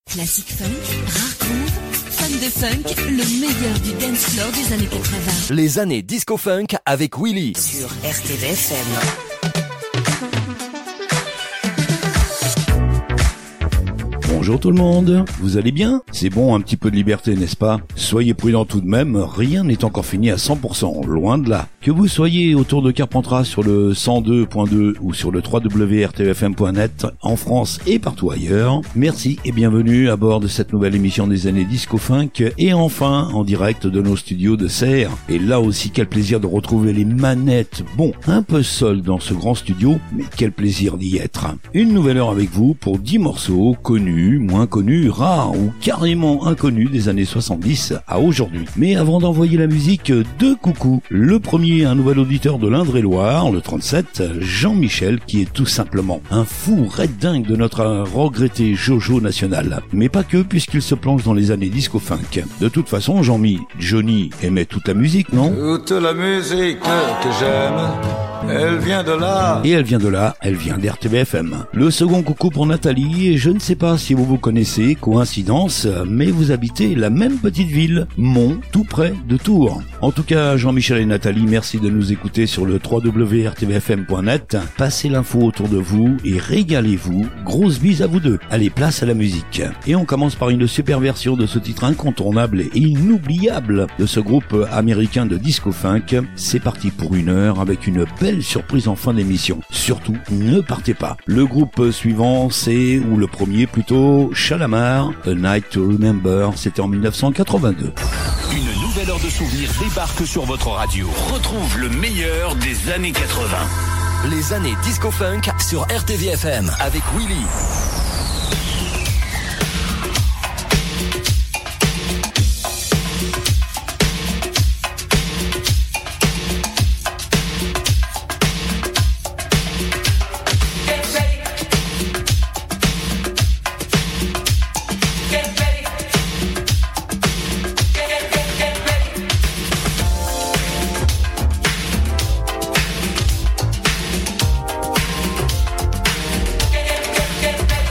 Classique funk, rare groove, fan de funk, le meilleur du dance floor des années 80. Les années disco funk avec Willy sur RTVFM. Bonjour tout le monde, vous allez bien? C'est bon, un petit peu de liberté, n'est-ce pas? Soyez prudents tout de même, rien n'est encore fini à 100%, loin de là. Que vous soyez autour de Carpentras sur le 102.2 ou sur le www.rtvfm.net en France et partout ailleurs, merci et bienvenue à bord de cette nouvelle émission des années disco funk et enfin en direct de nos studios de Serres. Et là aussi, quel plaisir de retrouver les manettes. Bon, un peu seul dans ce grand studio, mais quel plaisir d'y être. Une nouvelle heure avec vous pour 10 morceaux connus, moins connus, rares ou carrément inconnus des années 70 à aujourd'hui. Mais avant d'envoyer la musique, deux coucous. Le premier, un nouvel auditeur de l'Indre-et-Loire, le 37, Jean-Michel, qui est tout simplement un fou red dingue de notre regretté Jojo national. Mais pas que, puisqu'il se plonge dans les années disco-funk. De toute façon, Johnny aimait toute la musique, non? Toute la musique que j'aime, elle vient de là. Et elle vient d'RTVFM. Le second coucou pour Nathalie, et je ne sais pas si vous vous connaissez, coïncidence, mais vous habitez la même petite ville, Mont, tout près de Tours. En tout cas, Jean-Michel et Nathalie, merci de nous écouter sur le www.rtvfm.net. Passez l'info autour de vous et régalez-vous. Grosse bise à vous deux. Allez, place à la musique. Et on commence par une super version de ce titre incontournable et inoubliable de ce groupe américain de disco funk. C'est parti pour 1 heure avec une belle surprise en fin d'émission. Surtout, ne partez pas. Le groupe suivant, ou le premier plutôt, Shalamar, A Night to Remember, c'était en 1982. Une nouvelle heure de souvenirs débarque sur votre radio. Retrouve le meilleur des années 80. Les années disco funk sur RTVFM avec Willy. Get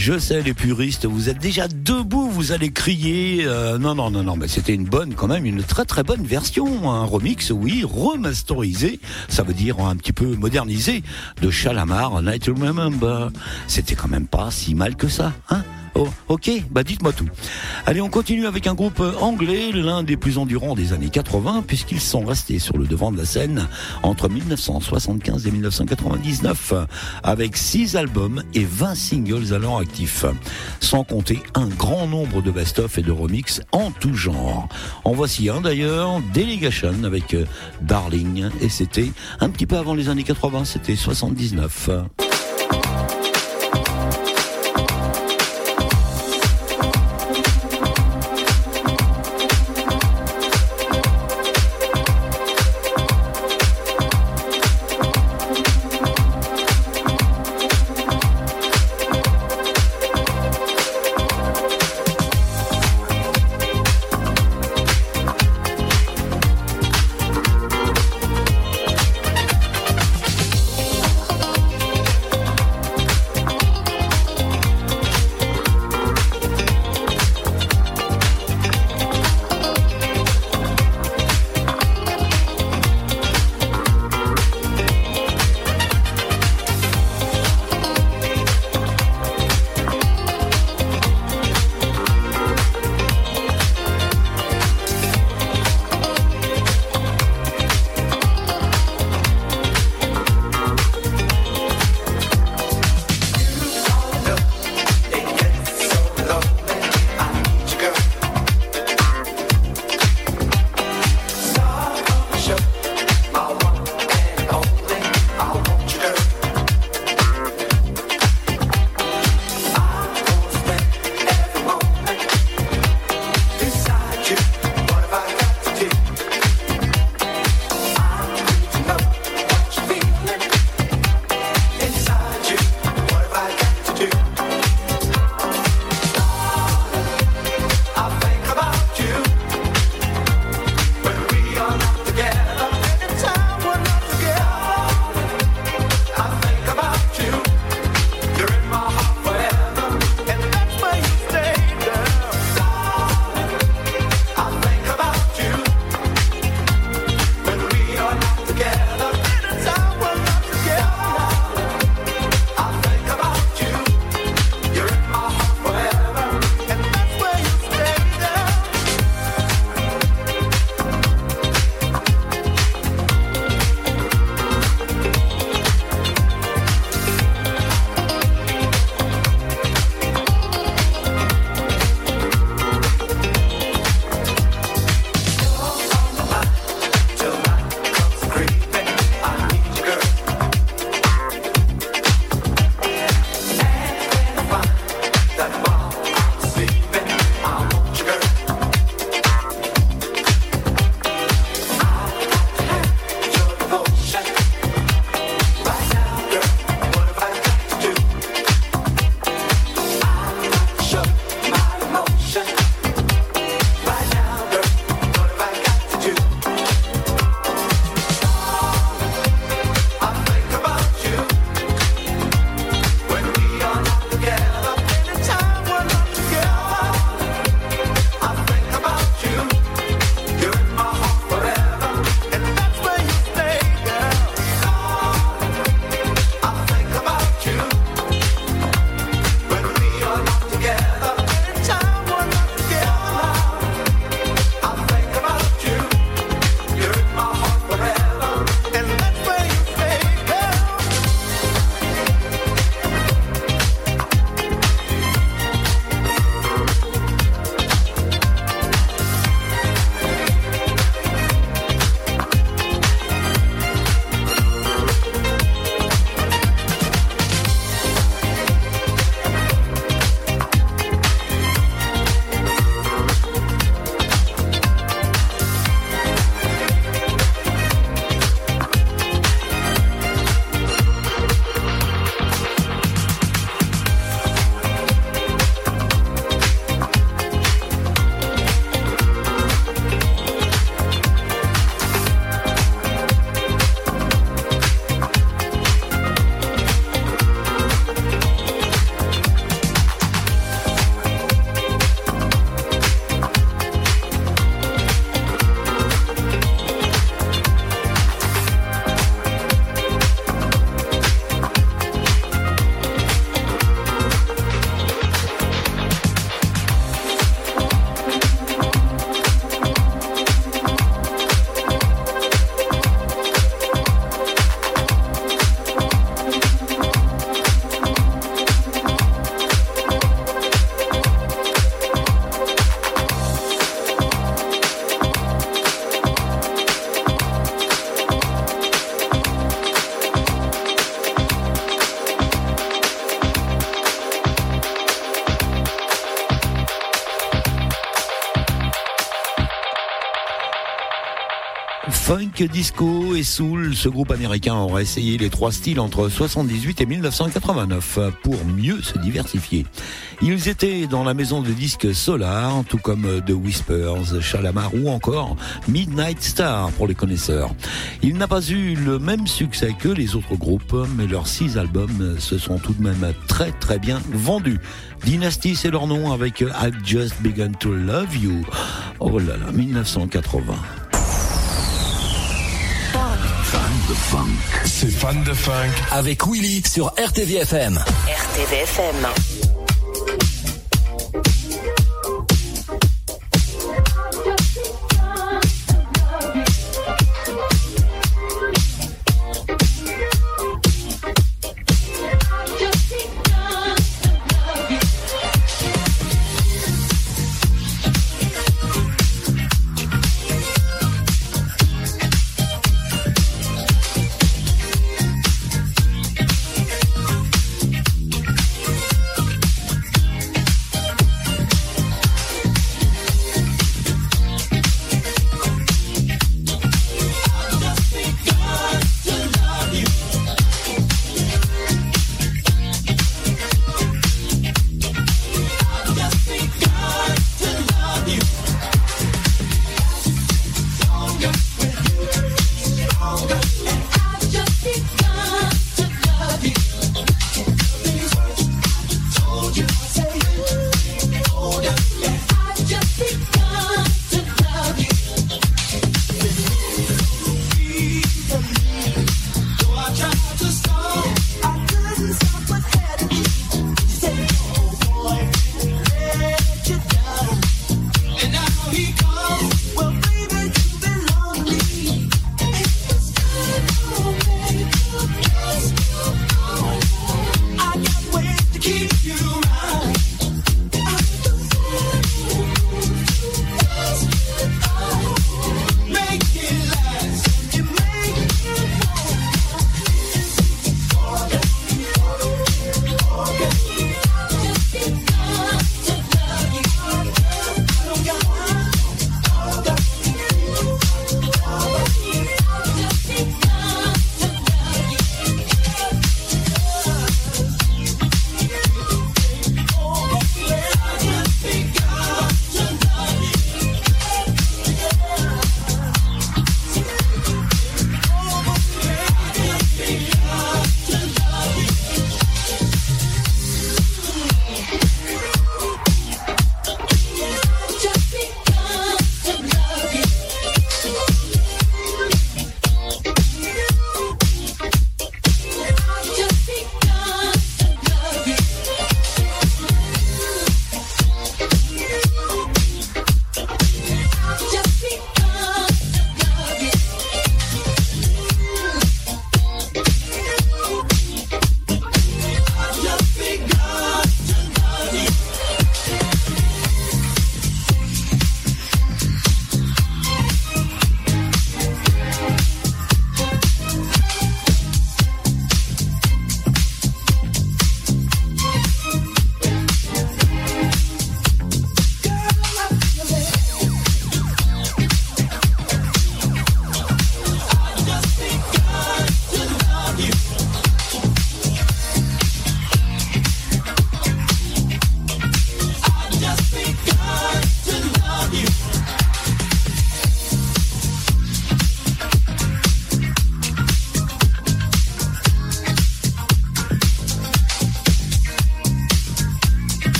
Je sais, les puristes, vous êtes déjà debout, vous allez crier. Non, mais c'était une très très bonne version, un remix, oui, remasterisé, ça veut dire un petit peu modernisé, de Shalamar, Night to Remember. C'était quand même pas si mal que ça, hein? Oh, ok, dites-moi tout. Allez, on continue avec un groupe anglais, l'un des plus endurants des années 80, puisqu'ils sont restés sur le devant de la scène entre 1975 et 1999, avec 6 albums et 20 singles à leur actif, sans compter un grand nombre de best-of et de remix en tout genre. En voici un d'ailleurs, Delegation avec Darling, et c'était un petit peu avant les années 80, c'était 79. Funk, disco et soul, ce groupe américain aura essayé les trois styles entre 78 et 1989 pour mieux se diversifier. Ils étaient dans la maison de disques Solar, tout comme The Whispers, Shalamar ou encore Midnight Star pour les connaisseurs. Il n'a pas eu le même succès que les autres groupes, mais leurs 6 albums se sont tout de même très très bien vendus. Dynasty, c'est leur nom avec I've Just Begun to Love You. Oh là là, 1980. Fan de funk. C'est Fan de Funk. Avec Willy sur RTVFM. RTVFM. Keep you around.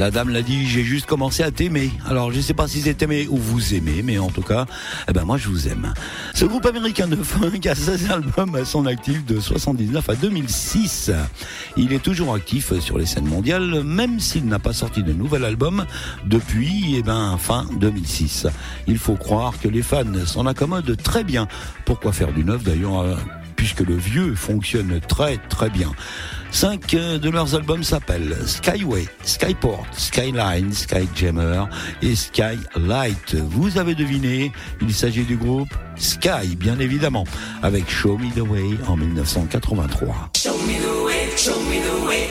La dame l'a dit, j'ai juste commencé à t'aimer. Alors je sais pas si c'est aimer ou vous aimez, mais en tout cas, moi je vous aime. Ce groupe américain de funk a 16 albums à son actif de 79 à 2006. Il est toujours actif sur les scènes mondiales, même s'il n'a pas sorti de nouvel album depuis fin 2006. Il faut croire que les fans s'en accommodent très bien. Pourquoi faire du neuf d'ailleurs, puisque le vieux fonctionne très très bien. 5 de leurs albums s'appellent Skyway, Skyport, Skyline, Skyjammer et Skylight. Vous avez deviné, il s'agit du groupe Sky, bien évidemment, avec Show Me The Way en 1983. Show me the way, show me the way.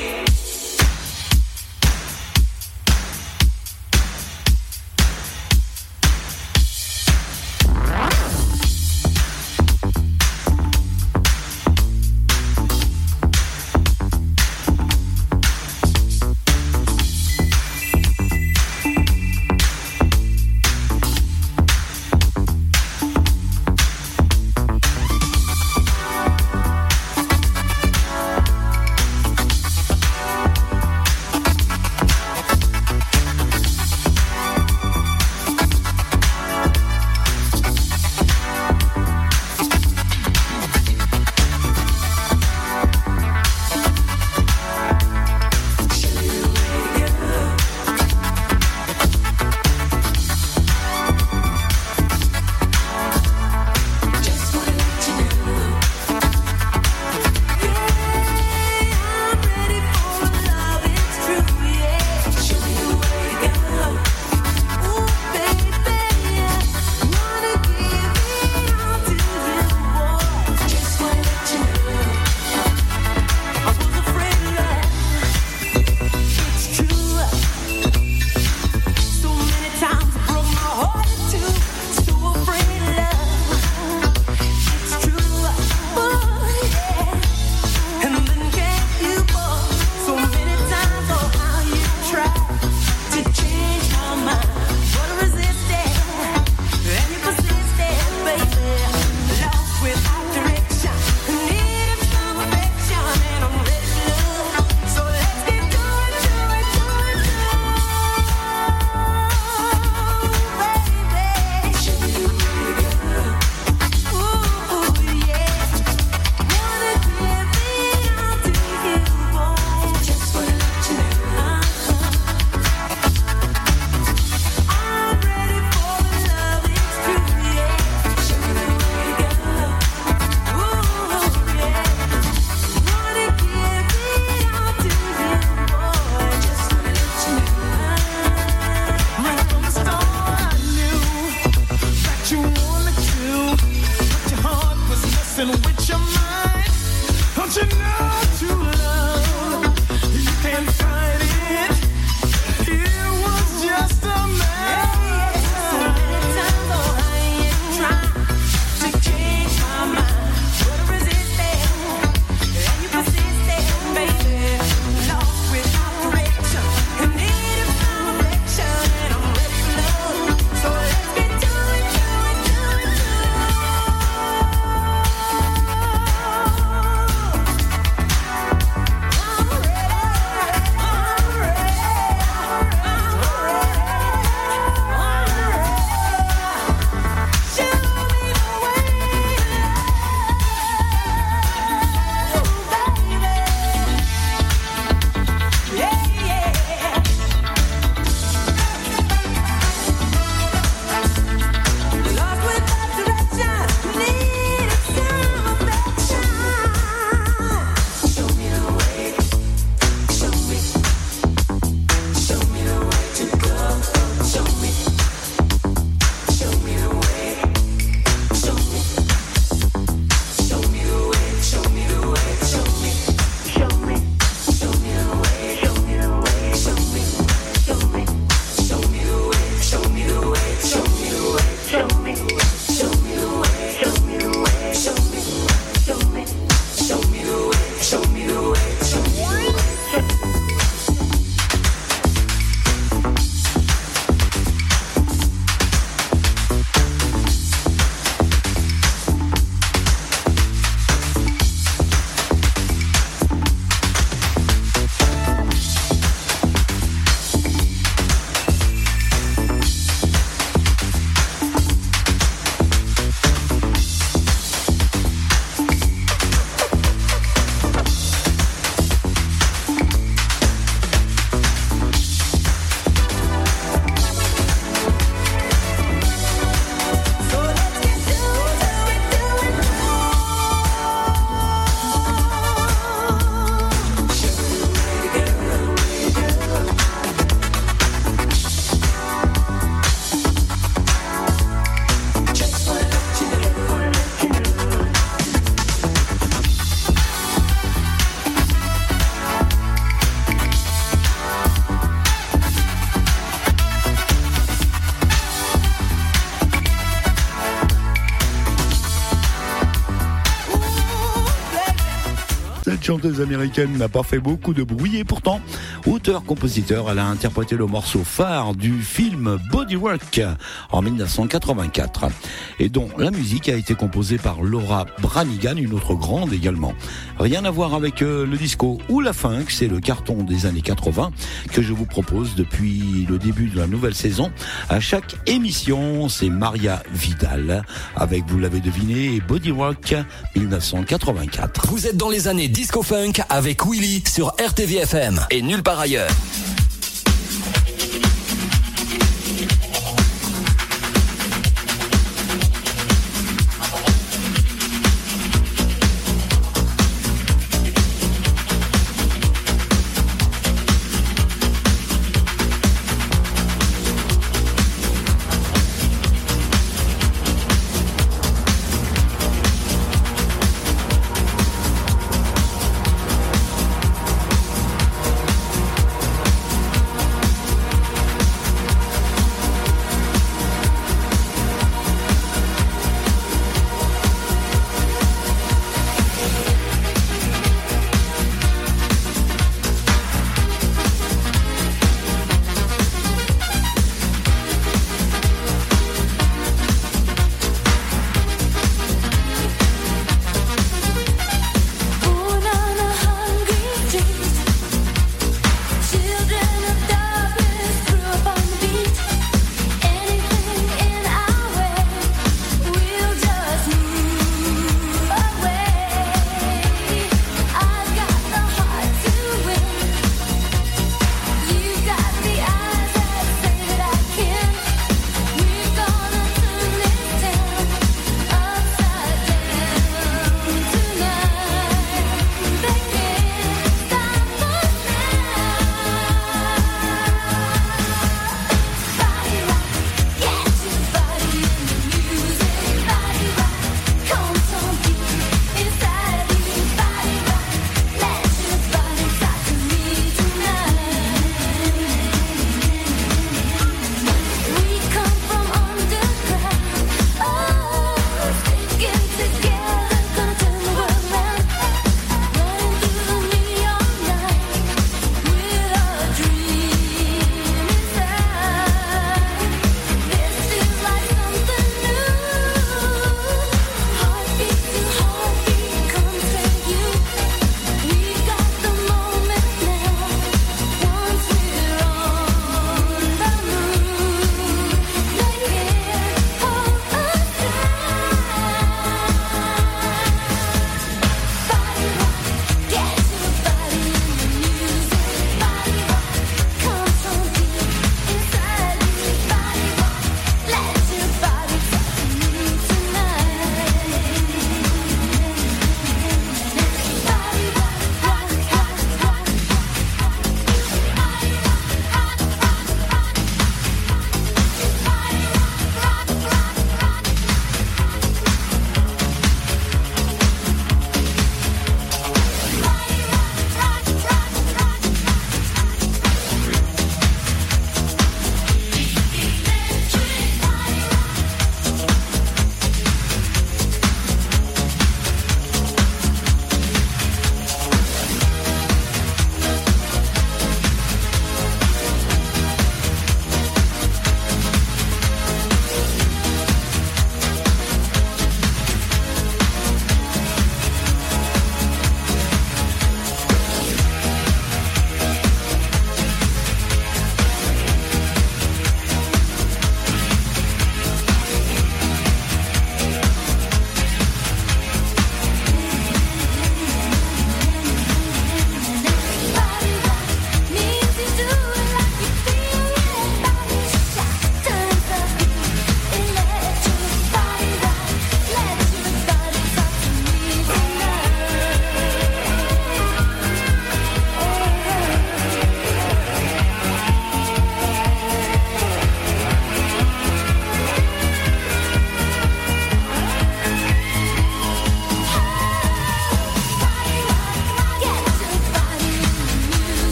petite chanteuse américaine n'a pas fait beaucoup de bruit et pourtant, auteur-compositeur, elle a interprété le morceau phare du film Bodywork en 1984 et dont la musique a été composée par Laura Branigan, une autre grande également. Rien à voir avec le disco ou la funk, c'est le carton des années 80 que je vous propose depuis le début de la nouvelle saison. À chaque émission, c'est Maria Vidal avec, vous l'avez deviné, Bodywork 1984. Vous êtes dans les années disco-funk avec Willy sur RTVFM et nulle part ailleurs.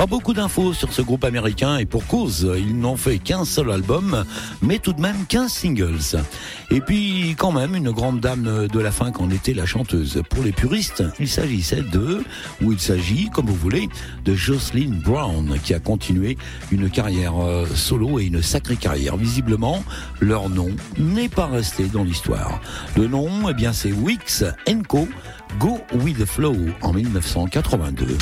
Pas beaucoup d'infos sur ce groupe américain et pour cause, ils n'ont fait qu'un seul album, mais tout de même 15 singles. Et puis quand même une grande dame de la funk en était la chanteuse. Pour les puristes, il s'agit, comme vous voulez, de Jocelyn Brown, qui a continué une carrière solo et une sacrée carrière. Visiblement, leur nom n'est pas resté dans l'histoire. Le nom, eh bien, c'est Weeks & Co. Go With The Flow en 1982.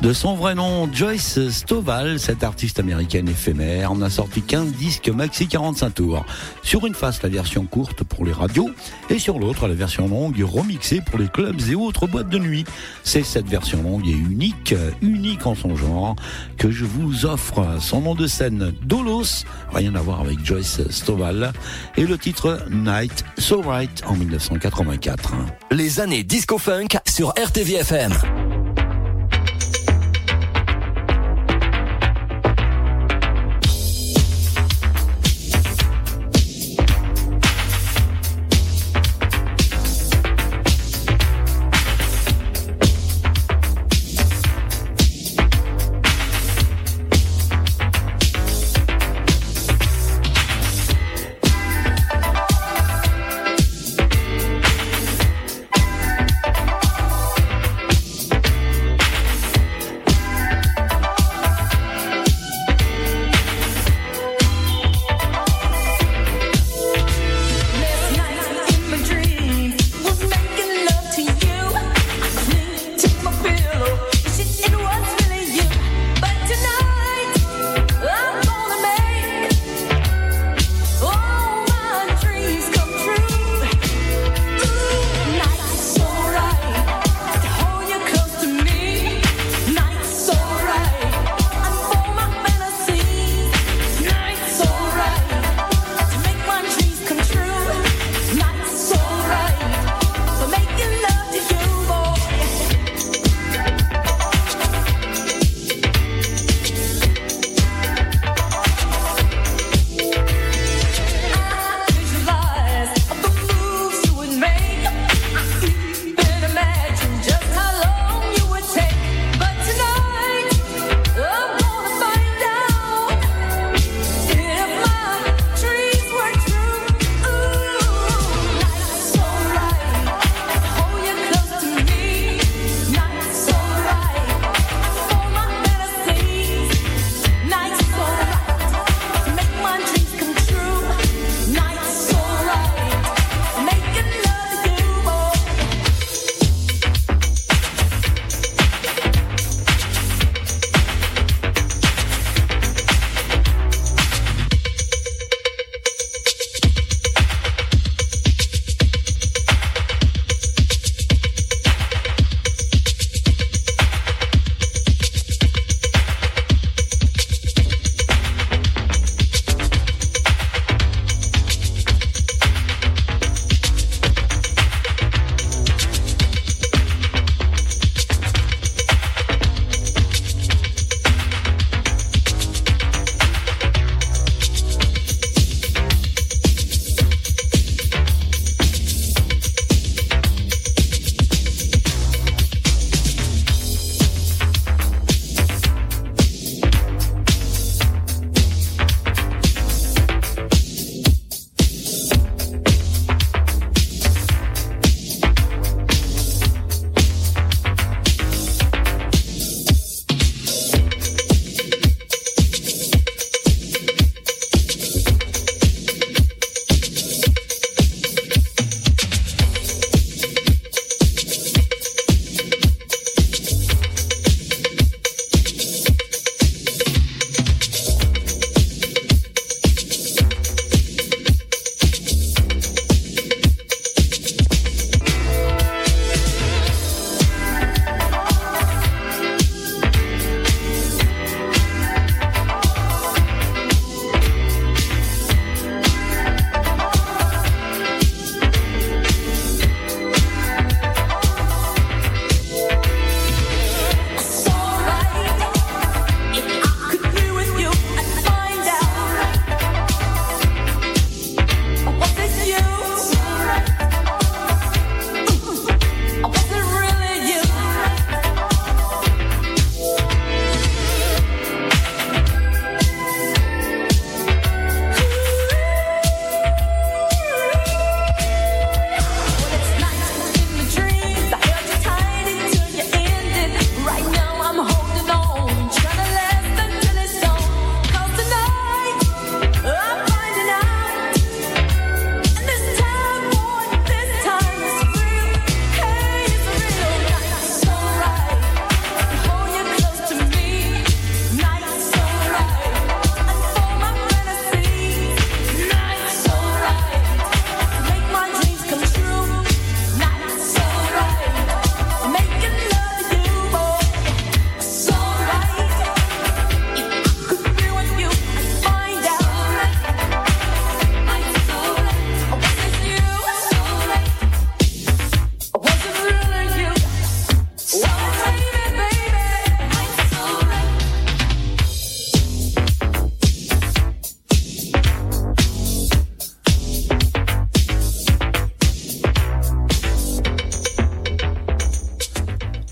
De son vrai nom, Joyce Stovall, cette artiste américaine éphémère, en a sorti 15 disques maxi 45 tours. Sur une face, la version courte pour les radios, et sur l'autre, la version longue remixée pour les clubs et autres boîtes de nuit. C'est cette version longue et unique en son genre, que je vous offre. Son nom de scène, Dolos, rien à voir avec Joyce Stovall, et le titre Night So Right en 1984. Les années disco-funk sur RTVFM.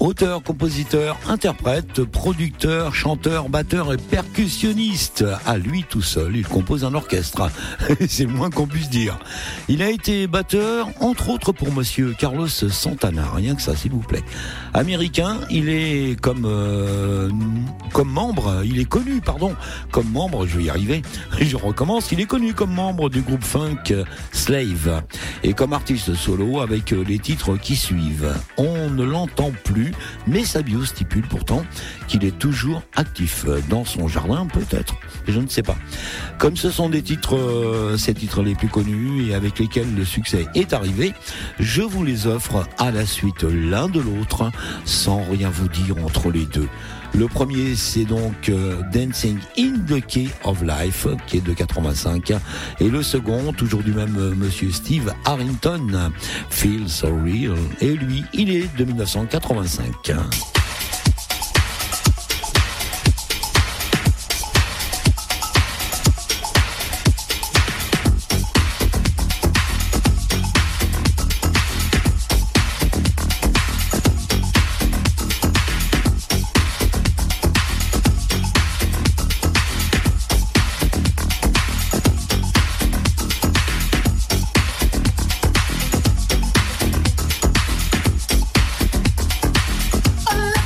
Auteur, compositeur, interprète, producteur, chanteur, batteur et percussionniste. À lui tout seul, il compose un orchestre. C'est le moins qu'on puisse dire. Il a été batteur, entre autres pour monsieur Carlos Santana. Rien que ça, s'il vous plaît. Américain, il est comme membre, il est connu, comme membre, je vais y arriver, je recommence, il est connu comme membre du groupe funk Slave. Et comme artiste solo avec les titres qui suivent. On ne l'entend plus, mais sa bio stipule pourtant qu'il est toujours actif dans son jardin, peut-être, je ne sais pas. Comme ce sont des titres, ces titres les plus connus et avec lesquels le succès est arrivé, je vous les offre à la suite l'un de l'autre, sans rien vous dire entre les deux. Le premier, c'est donc Dancing in the Key of Life, qui est de 85. Et le second, toujours du même monsieur Steve Harrington, Feel So Real. Et lui, il est de 1985. Oh,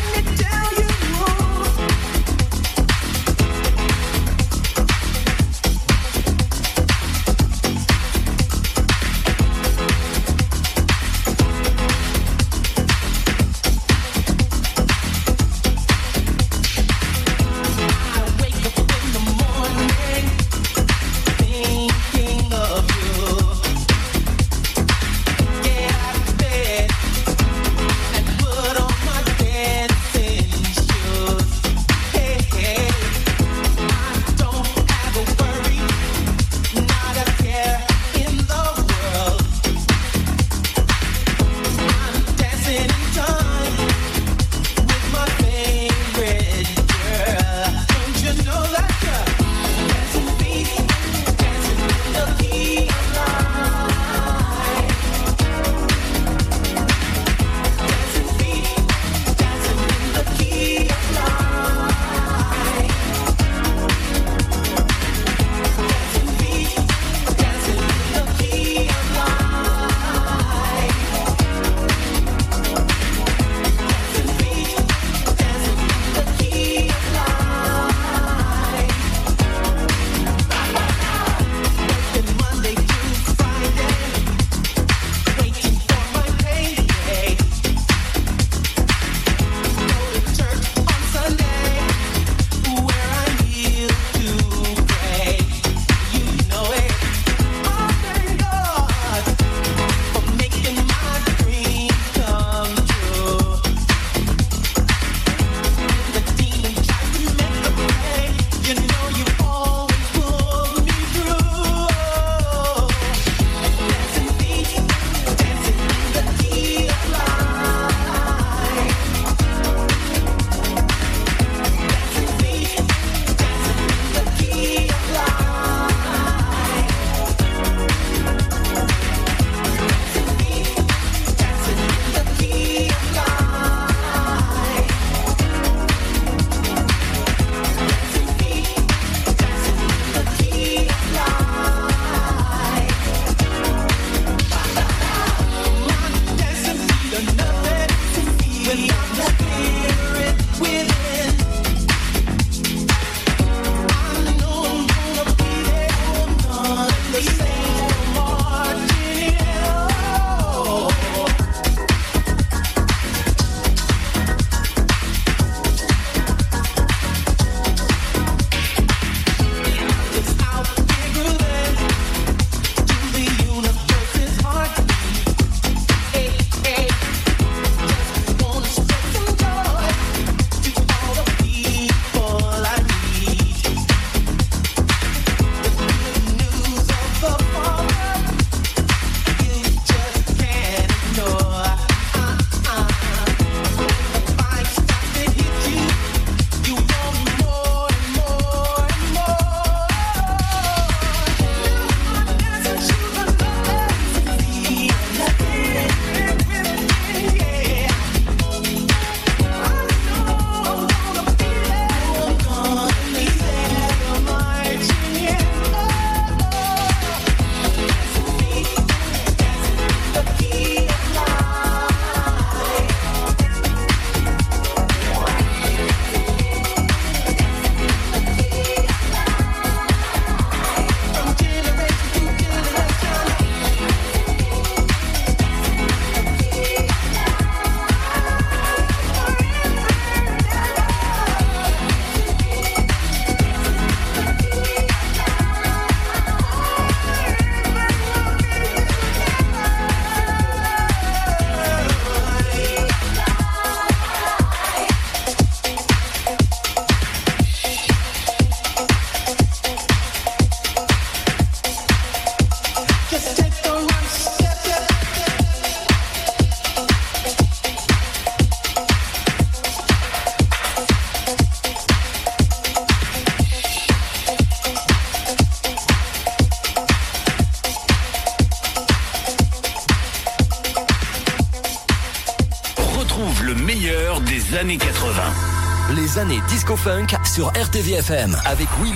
meilleur des années 80. Les années disco-funk sur RTV-FM avec Willy.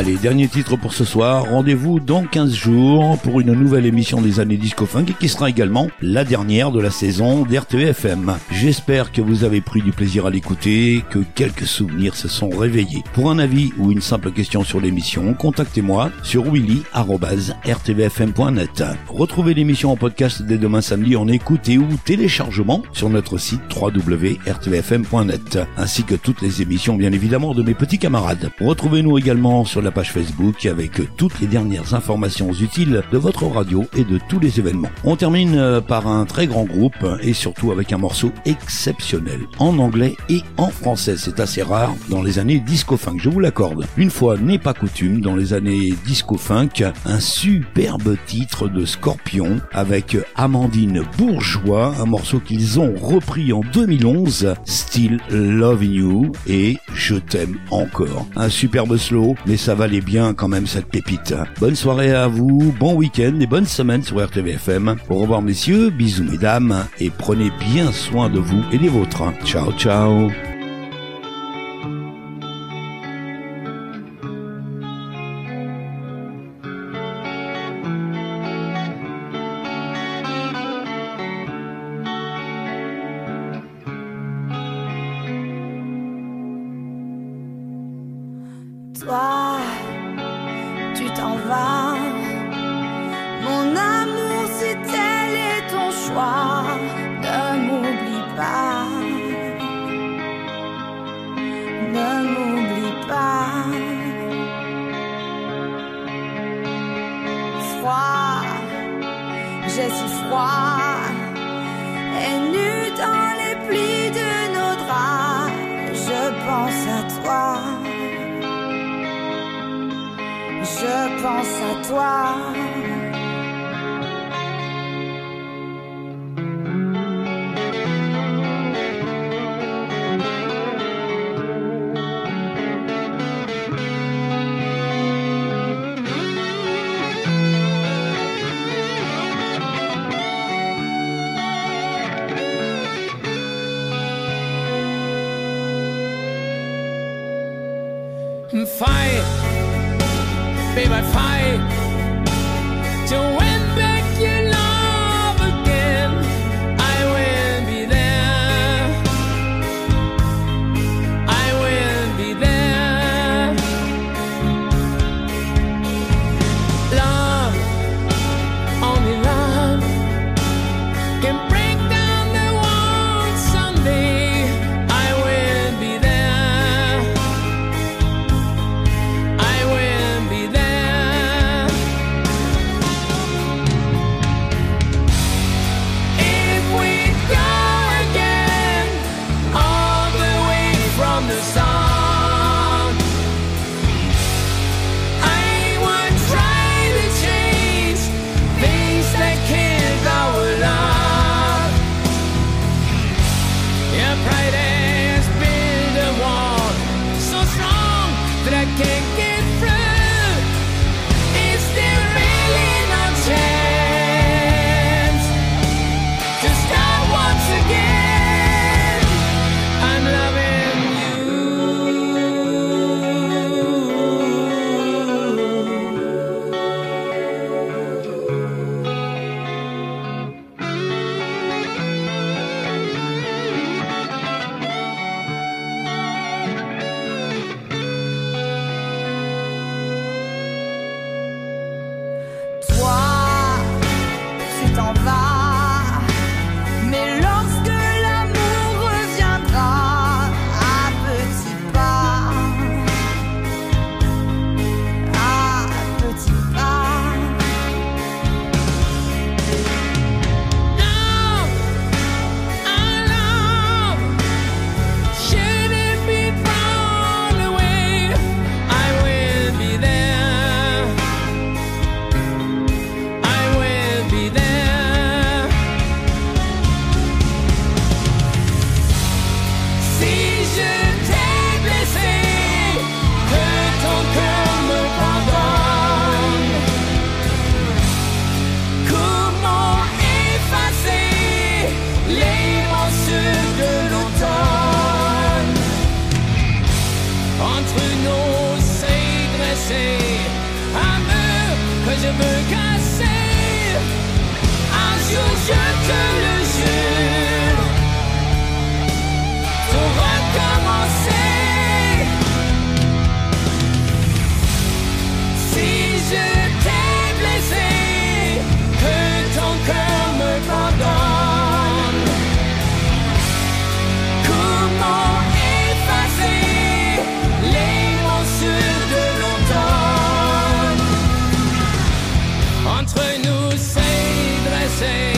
Allez, dernier titre pour ce soir. Rendez-vous dans 15 jours pour une nouvelle émission des années Disco Funk qui sera également la dernière de la saison d'RTVFM. J'espère que vous avez pris du plaisir à l'écouter, que quelques souvenirs se sont réveillés. Pour un avis ou une simple question sur l'émission, contactez-moi sur willy@rtvfm.net. Retrouvez l'émission en podcast dès demain samedi en écoute et ou téléchargement sur notre site www.rtvfm.net, ainsi que toutes les émissions bien évidemment de mes petits camarades. Retrouvez-nous également sur la page Facebook avec toutes les dernières informations utiles de votre radio et de tous les événements. On termine par un très grand groupe et surtout avec un morceau exceptionnel en anglais et en français. C'est assez rare dans les années disco funk, je vous l'accorde. Une fois n'est pas coutume, dans les années disco funk, un superbe titre de Scorpion avec Amandine Bourgeois, un morceau qu'ils ont repris en 2011, Still Loving You et Je t'aime encore. Un superbe slow, mais ça valait bien quand même cette pépite. Bonne soirée à vous, bon week-end et bonne semaine sur RTVFM. Au revoir messieurs, bisous mesdames et prenez bien soin de vous et des vôtres. Ciao ciao. Toi, tu t'en vas, mon amour, si tel est ton choix, ne m'oublie pas, ne m'oublie pas. Froid, j'ai si froid, et nu dans les plis de nos draps, je pense à toi. Je pense à toi. Fight, baby, fight to win back your love again. I will be there. I will be there. Love, only love can break down the walls someday. I will be there. I will be there. nous s'est dressé.